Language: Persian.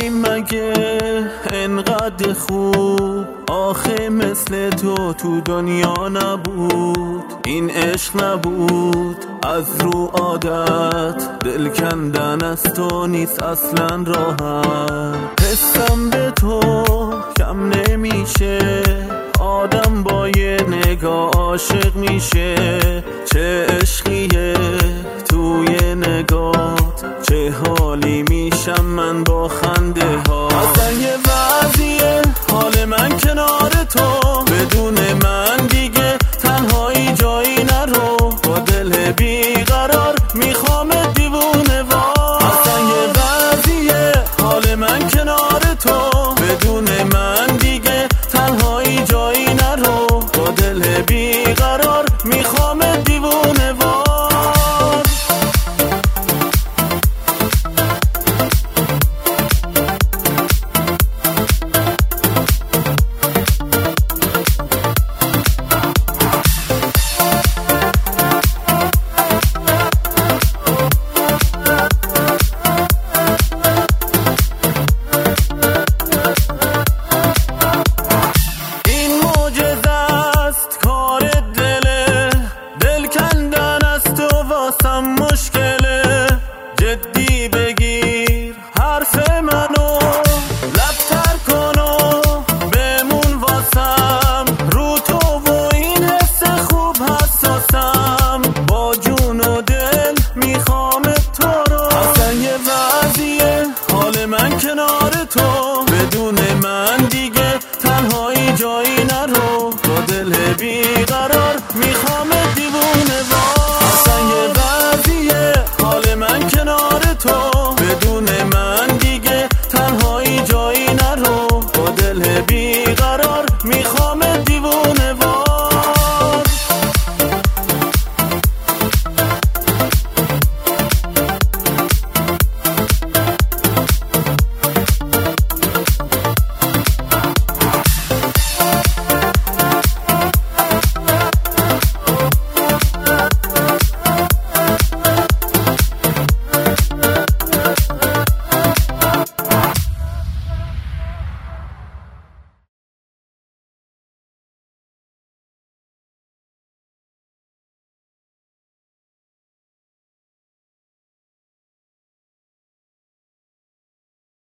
داری مگه انقدر خوب؟ آخه مثل تو دنیا نبود. این عشق نبود از رو عادت، دل کندن از تو نیست اصلا راحت. حسم به تو کم نمیشه، آدم با یه نگاه عاشق میشه. چه عشقیه توی نگات، چه حالی میشم من با خنده ها. اصلا یه وضعیه حال من کنار تو، بدون من دیگه تنهایی جایی نرو. با دل بیقرار میخوام دیوونه وار. اصلا یه وضعیه حال من کنار تو، بدون من دیگه تنهایی جایی نرو. با دل بیقرار میخوام دیوونه وار. مشکله جدی بگیر حرف منو، لبتر کنو بمون واسم. رو تو و این حس خوب حساسم، با جون و دل میخوام تو رو. اصلا یه وضعیه حال من کنار تو، بدون من دیگه تنهایی جایی نرو. با دل بیقرار میخوام دیوونه وار. اصلا یه وضعیه حال من کنار تو، بدون من دیگه تنهایی جایی نرو. با دل بیقرار